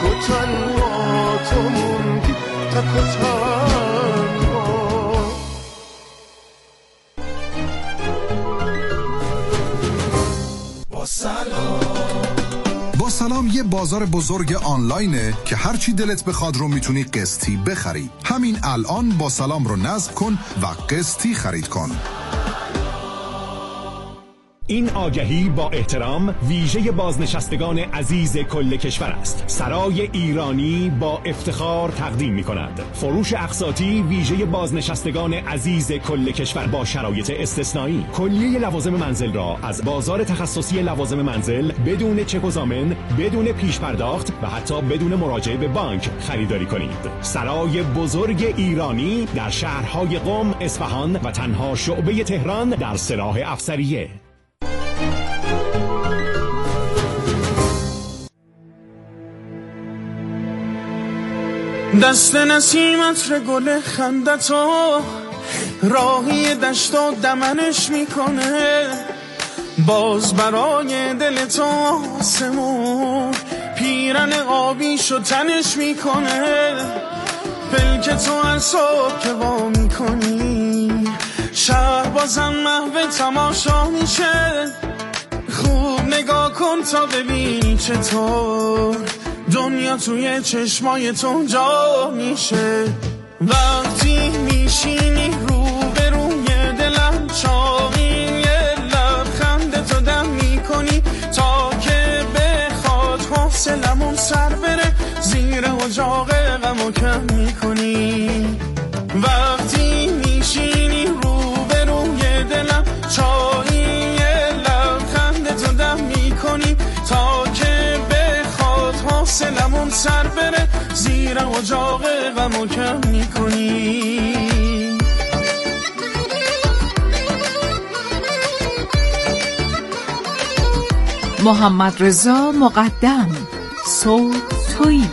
و تنها تو موندی تک و تنها. با سلام یه بازار بزرگ آنلاینه که هرچی دلت بخواد رو میتونی قسطی بخری. همین الان با سلام رو نصب کن و قسطی خرید کن. این آگهی با احترام ویژه بازنشستگان عزیز کل کشور است. سرای ایرانی با افتخار تقدیم می کند فروش اقساطی ویژه بازنشستگان عزیز کل کشور با شرایط استثنایی. کلیه لوازم منزل را از بازار تخصصی لوازم منزل بدون چک و ضامن، بدون پیش پرداخت و حتی بدون مراجعه به بانک خریداری کنید. سرای بزرگ ایرانی در شهرهای قم، اصفهان و تنها شعبه تهران در سلاح افسریه. دست نسیمت ره گل خندتا راهی دشت و دمنش میکنه، باز برای دل تو آسمون پیرن آبی شو تنش میکنه. پلک تو هر صبح که وا میکنی شهر بازم محو تماشا میشه. خوب نگاه کن تا ببینی چطور دنیا توی چشمای تو جا میشه. وقتی میشینی روبروی دلم چاقی، یه لبخند تو دم میکنی تا که بخواد حوصلمون سر بره، زیر اجاق غمو کم میکنی. وقتی میشینی روبروی دلم چاقی، یه لبخند تو دم میکنی تا که حوصلمون سر بره، زیر اجاق غمو کم میکنی. محمد رضا مقدم، صوت تویی.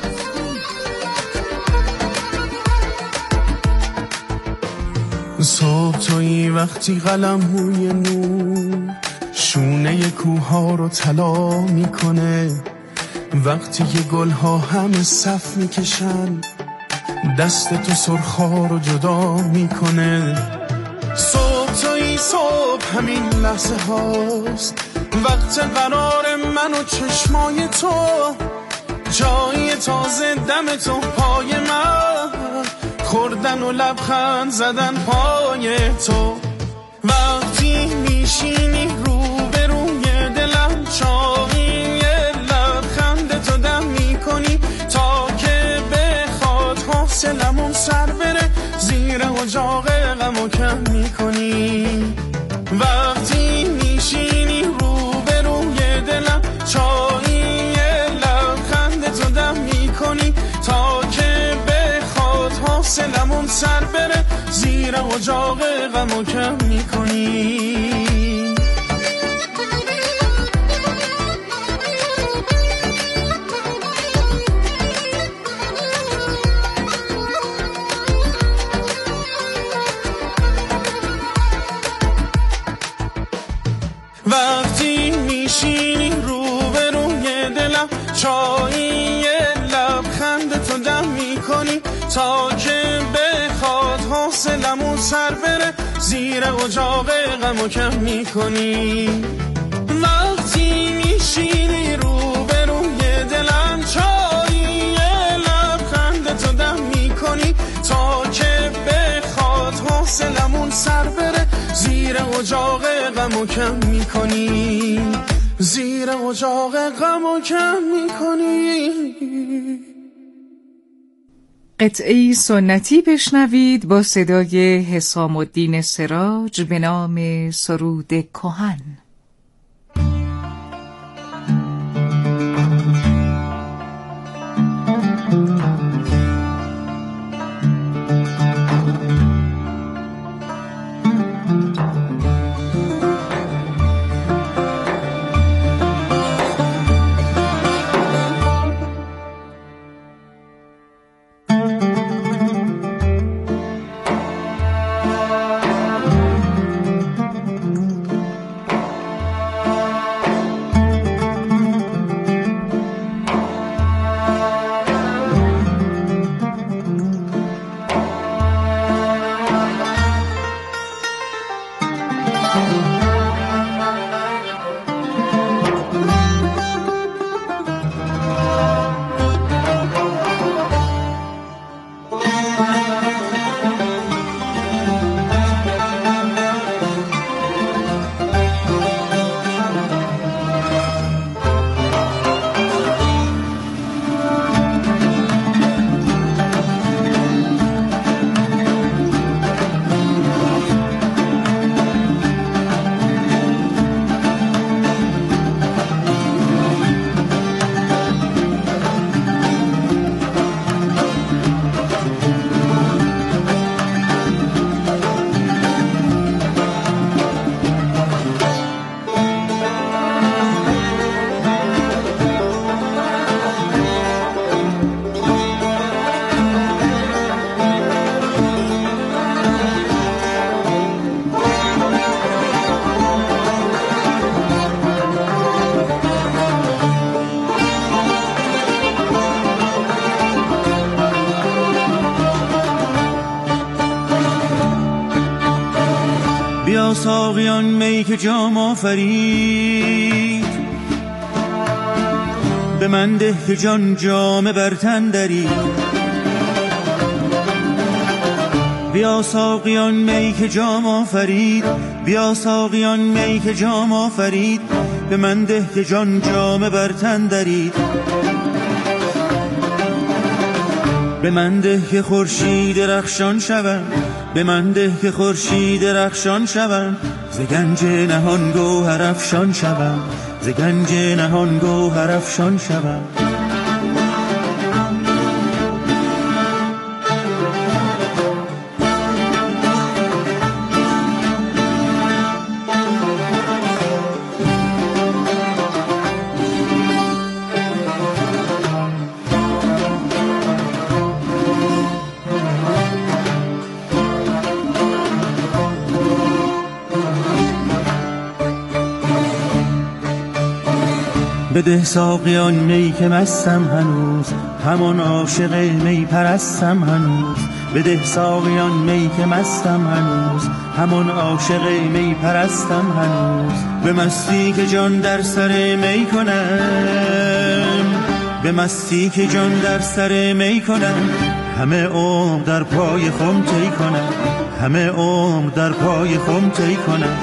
صبح تویی وقتی قلم روی نور شونه کوها رو طلا میکنه، وقتی که گلها همه صف میکشن دست تو سرخا رو جدا میکنه. صبح تویی صبح همین لحظه هاست، وقت قرار من و چشمای تو، جایی تازه دم تو پای من، خوردن و لبخند زدن پای تو. وقتی میشینی روبروی دلم چاقی، تو دم میکنی تا که بخواد حوصلمون سر بره، زیر اجاق غمو کم میکنی. وقتی میشینی روبروی دلم چایی، لبخند تو دم میکنی تا که بخواد حوصلمون سر بره، زیر اجاق غمو کم میکنی. وقتی میشینی روبروی دلم چایی، لبخند تو دم میکنی تا که بخواد حوصلمون سر بره، زیر اجاق غمو کم میکنی. وقتی میشینی روبروی دلم چایی، لبخند تو دم میکنی تا که بخواد حوصلمون سر بره، زیر اجاق غمو کم میکنی، زیر اجاق غمو کم میکنی. قطعه‌ای سنتی بشنوید با صدای حسام الدین سراج به نام سرود کهن. بیا ساقیان می که جام آفرید، به من ده که جان جام بر تن درید. بیا ساقیان می که جام آفرید، بیا ساقیان می که جام آفرید، به من ده که جان جام بر تن درید. به من ده که خورشید رخشان شوم، به من ده که خورشید رخشان شوم، ز گنج نهان گوهر افشان شوم، ز گنج نهان گوهر افشان شوم. بده ساقیان می که مستم هنوز، همان عاشق می پرستم هنوز. بده ساقیان می که مستم هنوز، همان عاشق می پرستم هنوز. به مستی که جان در سر می کنم، به مستی که جان در سر می کنم، همه عمر در پای خم طی کنم، همه عمر در پای خم طی کنم.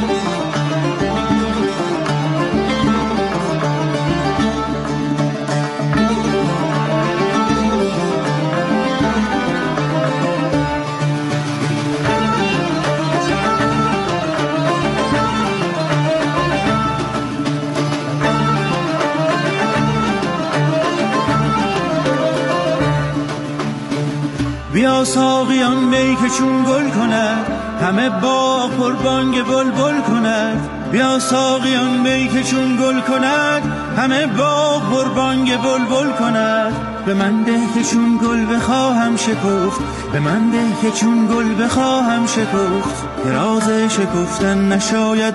بیا ساقیان می که چون گل کند، همه باغ پر بانگ بلبل کند. بیا ساقیان می که چون گل کند، همه باغ پر بانگ بلبل کند. به من ده که چون گل بخواهم شکفت، به من ده که چون گل بخواهم شکفت، که راز شکفتن نشاید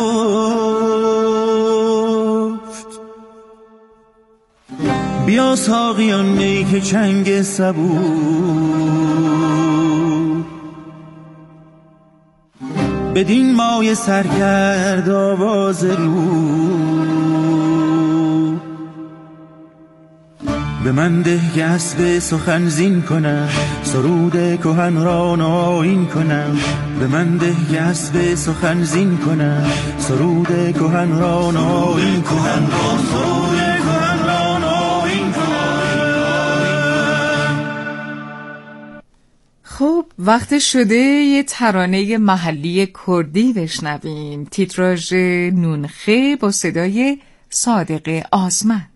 نهفت. بیا ساقیان می که چنگ صبور، بدین مایه سر کرد آواز رو. به من ده که اسب سخن زین کنم، سرود کهن را نوآیین کنم. به من ده که اسب سخن زین کنم، سرود کهن را نوآیین کنم. خب وقت شده یه ترانه محلی کردی بشنویم. تیتراژ نونخه با صدای صادق آزمند.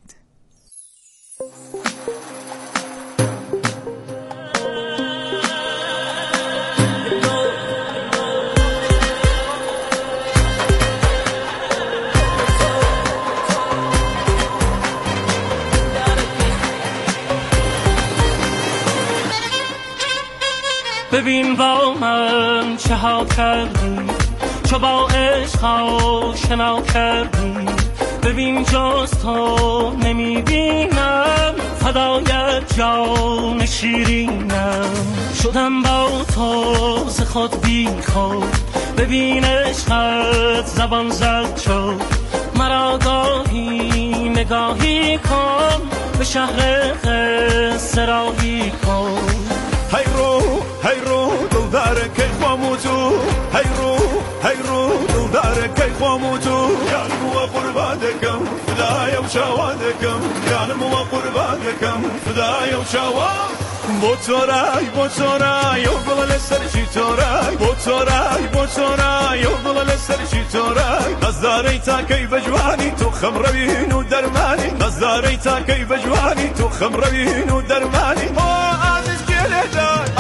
ببین با من چه ها کردی، چو با عشق آشنا کردی. ببین جز تو نمیبینم، فدایت جان شیرینم. شدم با تو ز خود بی خود، ببین عشقت زبان زد شد. مرا گاهی نگاهی کن، به شهر قصه راهی کن. هی رو دلدار کی خاموتو، هی رو دلدار کی خاموتو. یانم و قربانکم فدای و شوادکم، یانم و قربانکم فدای و شواد. بوتورای و گل سرچی تورای، بوتورای و گل سرچی تورای. نزاری تا کی بجوانی تو خمروین و درمانی، نزاری تا کی بجوانی تو خمروین و درمانی. عزیز گلدای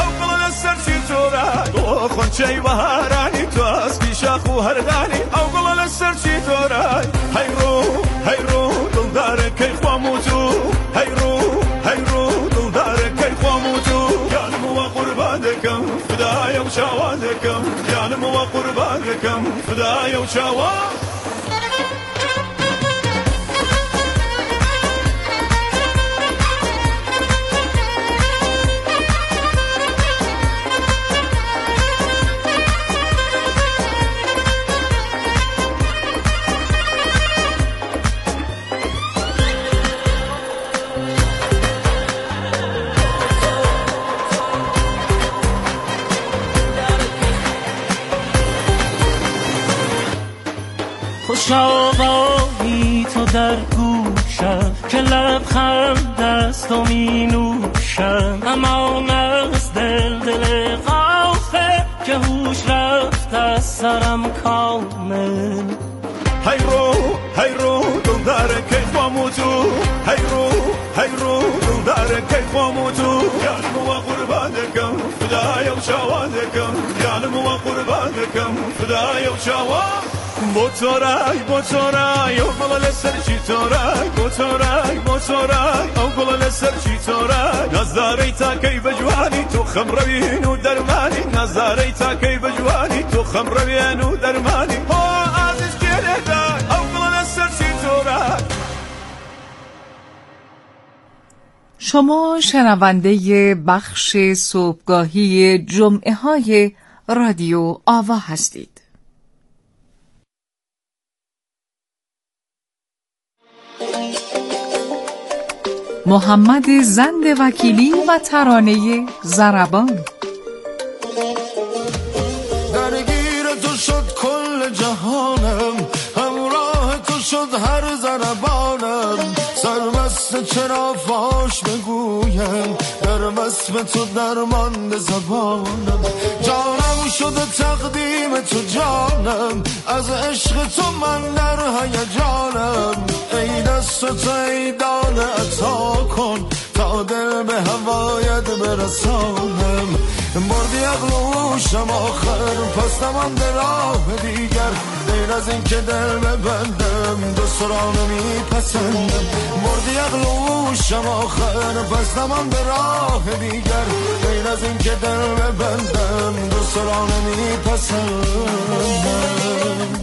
تو خونچه بهارانی، تو اسبی شاخ و هرگانی، او گل لسر چی دورای. هی رو دلدار کی خاموتو، هی رو دلدار کی خاموتو. یانم و قربانکم فدای و شوادکم، یانم و قربانکم فدای و شواد. در گوشم که لبخند است و می نوشم، امان از دل غافل که هوش رفت از سرم کامل. هی رو دل داره که خامو تو، هی رو دل داره که خامو تو، یالم و قربانکم فدای و شوادکم، یالم و قربانکم فدای و شواد. بوتورای او گل سر چی تورای، بوتورای او گل سر چی تورای، نظری تا کی بجوانی تو خمروین و درمانی، نظری تا کی بجوانی تو خمروین و درمانی. شما شنونده بخش صبحگاهی جمعه های رادیو آوا هستید. محمد زند وکیلی و ترانه ضربان. درگیر تو شد کل جهانم، همراه تو شد هر ضربانم، سرمست چرا فاش بگویم، در وصف تو درمانده زبانم، جانم شده تقدیم تو جانم، از عشق تو من در هیجانم، ای دست تو ای دانه عطا کن تا دل به هوایت برسانم، بردی عقلوشم آخر پس نمانده راه دیگر، غیر از این که دل ببندم دوست را نمیپسندم، بردی عقلوشم آخر پس نمانده راه دیگر، غیر از این که دل ببندم دوست را نمیپسندم.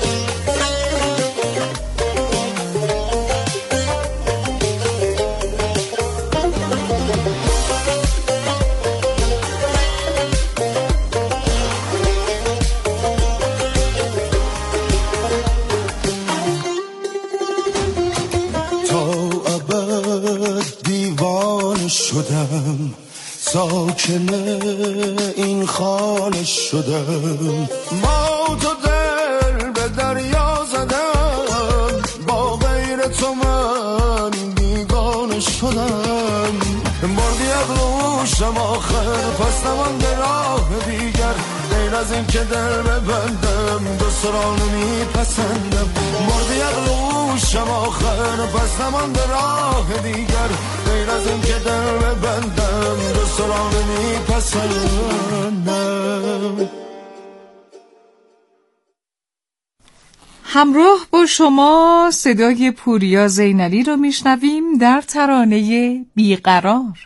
شدم ساکن این خانه شدم، ما تو دل به دریا زدم، با غیر تو من بیگانه شدم، بردی عقلوشم آخر پس نمانده راه دیگر، غیر از این که دل ببندم دوست را نمیپسندم، بردی عقلوشم آخر پس نمانده راه دیگر، غیر از این که دل ببندم دوست را نمیپسندم. همراه با شما صدای پوریا زینالی رو میشنویم در ترانه بیقرار.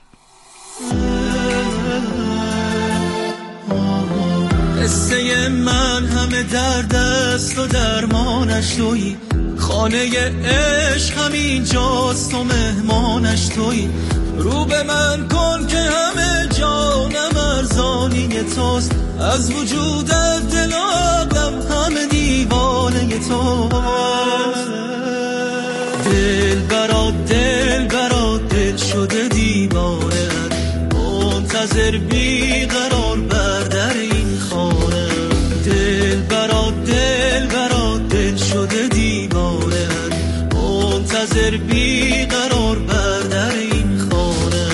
قصه من همه درد است و درمانش تویی، خانه عشق همین جاست و مهمانش تویی، رو به من کن که همه جانم ارزانی توست، از وجودت دل و عقلم همه دیوانه توست، دل برات دل شده دیوانه، منتظر بیقرار بر در این خانه، دل برات دل شده دیوانه، منتظر بیقرار بر در این خانه.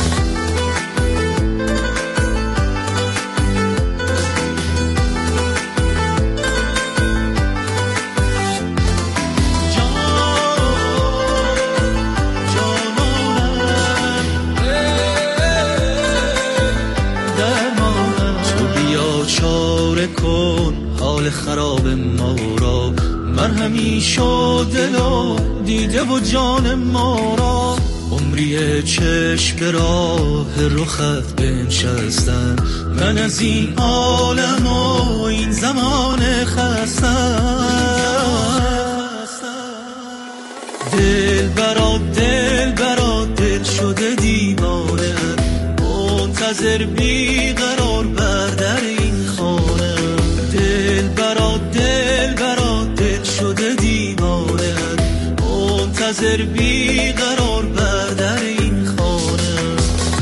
کن حال خراب ما را، مرهمی شد دل و دیده و جان ما را، عمری چشم به راه رخت بنشستم، من از این عالم و این زمان خستم، دل برات دل شده دیوانه، منتظر بیقرار بر در این خانه، دل برات دل شده دیوانه، منتظر بیقرار بر در این خانه.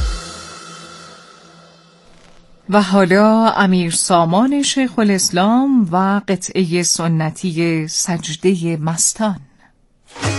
و حالا امیر سامان شیخ الاسلام و قطعه سنتی سجده مستان.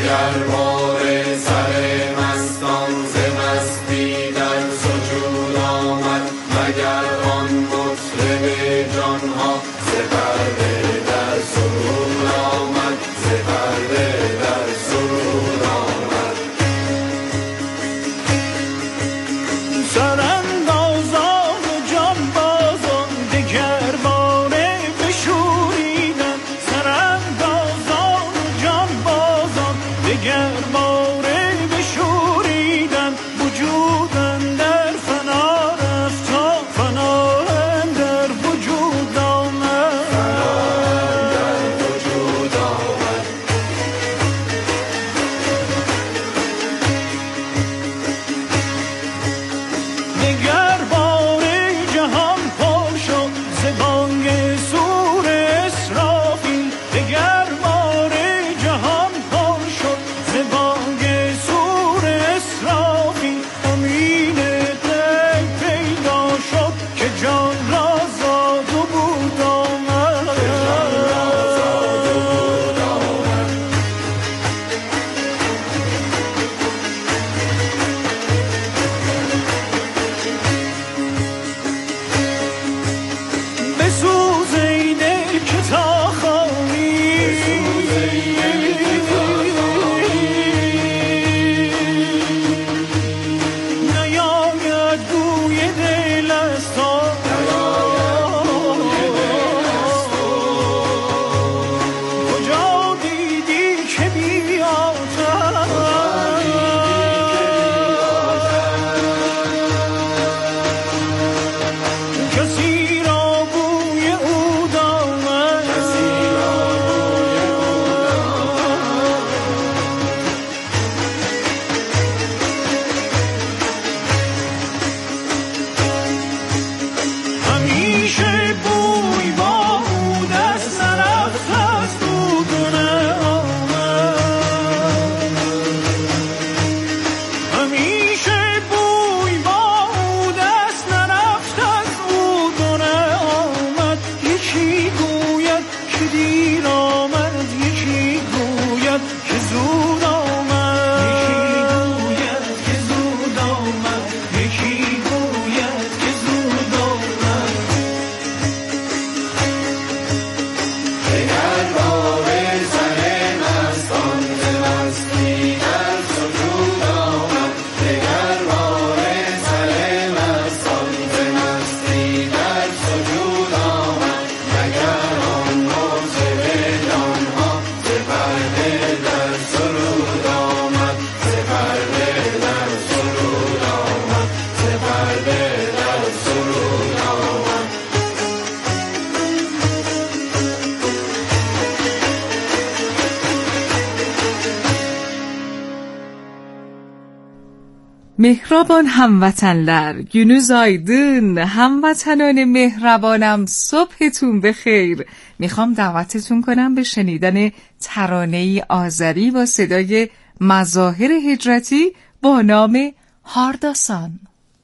مهربان هموطنلر، günüz aydın، هموطنان مهربانم، صبحتون بخیر. میخوام دعوتتون کنم به شنیدن ترانه‌ای آذری با صدای مظاهر هجرتی با نام هارداسان.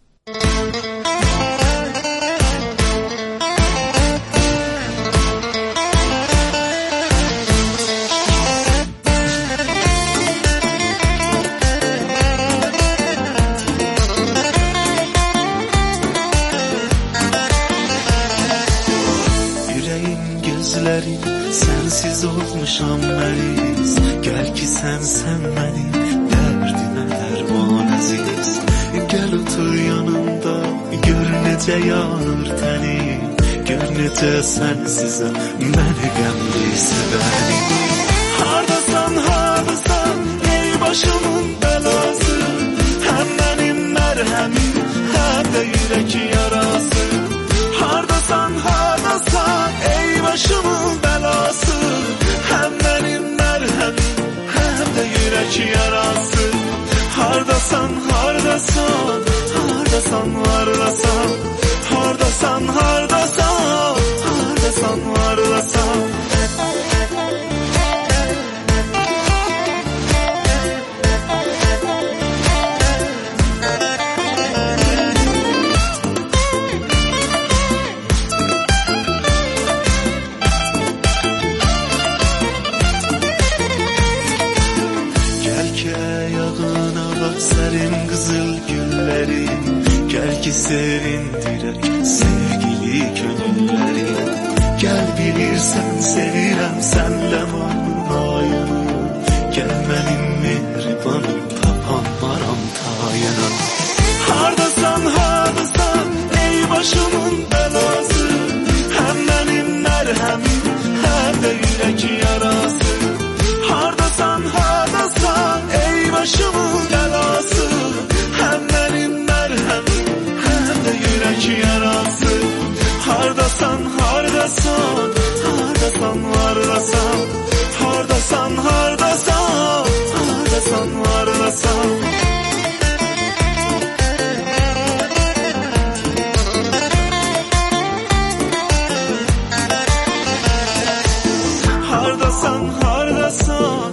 Sensiz olmuşam məriz, gəl ki sənsən mənim dərdimə dərman əziz. Gəl otur yanımda, gör necə yanır tənim, gör necə sənsizəm məni qəmli sevənim. Hardasan, hardasan, ey başımın bəlası, həm mənim mərhəmim, həm də yürək yarası. Hardasan, hardasan, ey başımın bəlası, həm mənim mərhəmim, həm də yürək yarası. Hardasan, hardasan, hardasan, hardasan, hardasan, hardasan, hardasan, hardasan. ki sevindirek sevgili gönülleri. Gel bilirsen sevirem senle ayını. Gel benim mehribanım tapanmaram tayına. Hardasan hardasan ey başımın belası. Hem benim merhemim hem de yürek yarası. Hardasan hardasan ey başımın belası. Hem benim merhemim hem de yürek yarası. Hardasan hardasan hardasan hardasan hardasan hardasan hardasan hardasan. Hardasan hardasan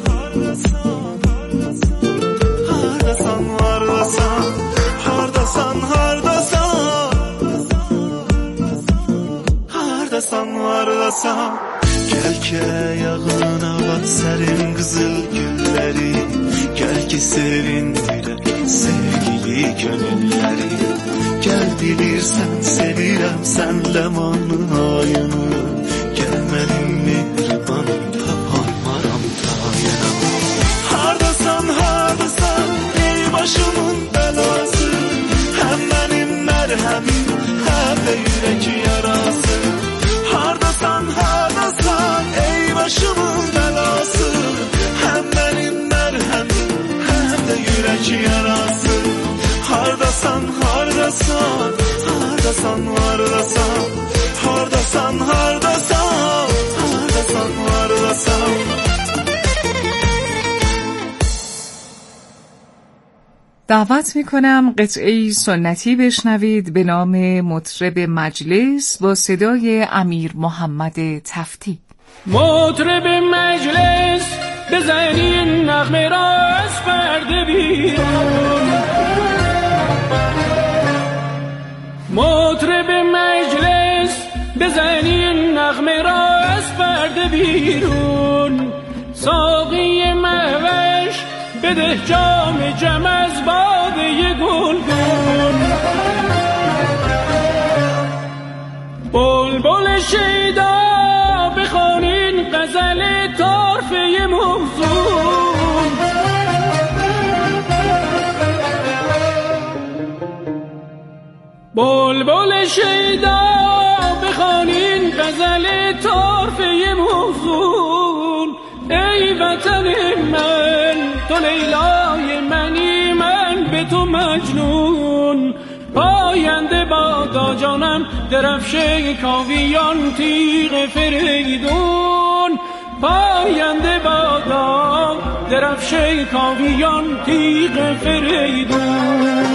hardasan hardasan hardasan hardasan hardasan. Gel ki ayağına bat serin kızıl gülleri. Gel ki sevindirek sevgili gönülleri. Gel bilirsen sevirem senle ayını. Gel benim mehribanım tapanmaram tayına. Hardasan hardasan ey başımın belası. Hem benim merhemim hem de yürek yarası. Hardasan hardasan ey başımın belası. Hem benim merhemim hem de yürek yarası. Hardasan hardasan hardasan hardasan hardasan hardasan hardasan hardasan. دعوت میکنم قطعه‌ای سنتی بشنوید به نام مطرب مجلس با صدای امیر محمد تفتی. مطرب مجلس بزنین نغمه را از پرده بیرون. مطرب مجلس بزنین نغمه را از پرده بیرون. ساقی مهوش بده جام جم از باده گلگون. بلبل شیدا بخوانین غزل طرفه موزون. بلبل شیدا بخوانین غزل طرفه موزون. ای وطن من تو لیلای منی من به تو مجنون. پاینده بادا جانم درفشه کاویان تیغ فریدون. پاینده بادا درفشه کاویان تیغ فریدون.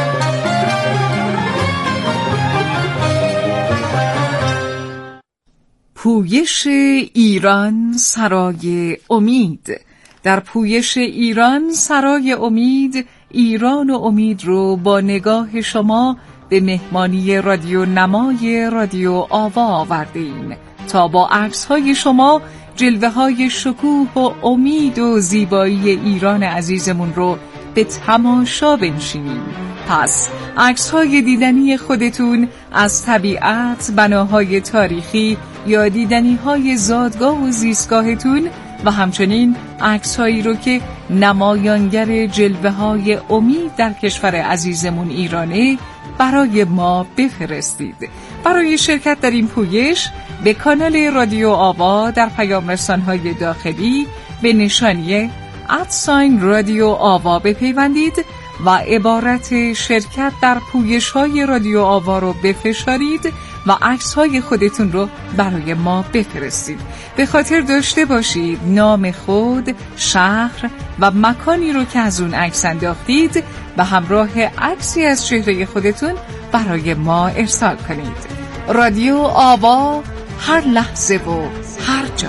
پویش ایران سرای امید. در پویش ایران سرای امید، ایران و امید رو با نگاه شما به مهمانی رادیو نمای رادیو آوا آوردیم تا با عکس‌های شما جلوه‌های شکوه و امید و زیبایی ایران عزیزمون رو به تماشا بنشینیم. پس عکس‌های دیدنی خودتون از طبیعت، بناهای تاریخی یا دیدنی‌های زادگاه و زیستگاهتون و همچنین عکس‌هایی رو که نمایانگر جلوه‌های امید در کشور عزیزمون ایرانه برای ما بفرستید. برای شرکت در این پویش به کانال رادیو آوا در پیام رسان‌های داخلی به نشانی @رادیو آوا بپیوندید و عبارت شرکت در پویش‌های رادیو آوا رو بفشارید و عکس‌های خودتون رو برای ما بفرستید. به خاطر داشته باشید نام خود، شهر و مکانی رو که از اون عکس انداختید و همراه عکسی از چهره خودتون برای ما ارسال کنید. رادیو آوا، هر لحظه و هر جا.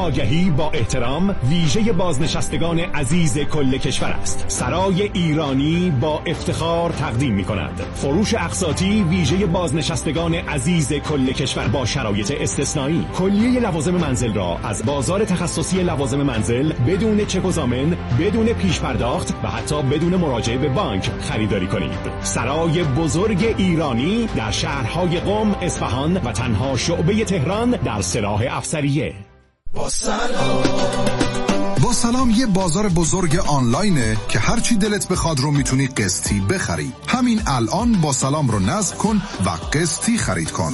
آگهی با احترام ویژه بازنشستگان عزیز کل کشور است. سرای ایرانی با افتخار تقدیم می‌کند فروش اقساطی ویژه بازنشستگان عزیز کل کشور با شرایط استثنایی. کلیه لوازم منزل را از بازار تخصصی لوازم منزل بدون چک و ضامن، بدون پیش پرداخت و حتی بدون مراجعه به بانک خریداری کنید. سرای بزرگ ایرانی در شهرهای قم، اصفهان و تنها شعبه تهران در سلاح افسریه. با سلام یه بازار بزرگ آنلاینه که هرچی دلت بخواد رو میتونی قسطی بخری. همین الان با سلام رو نصب کن و قسطی خرید کن.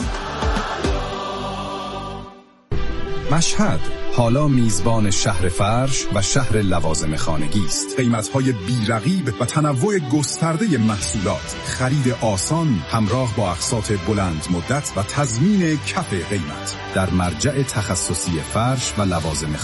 مشهد حالا میزبان شهر فرش و شهر لوازم خانگی است. قیمت‌های بی‌رقیب و تنوع گسترده محصولات، خرید آسان همراه با اقساط بلند مدت و تضمین کف قیمت در مرجع تخصصی فرش و لوازم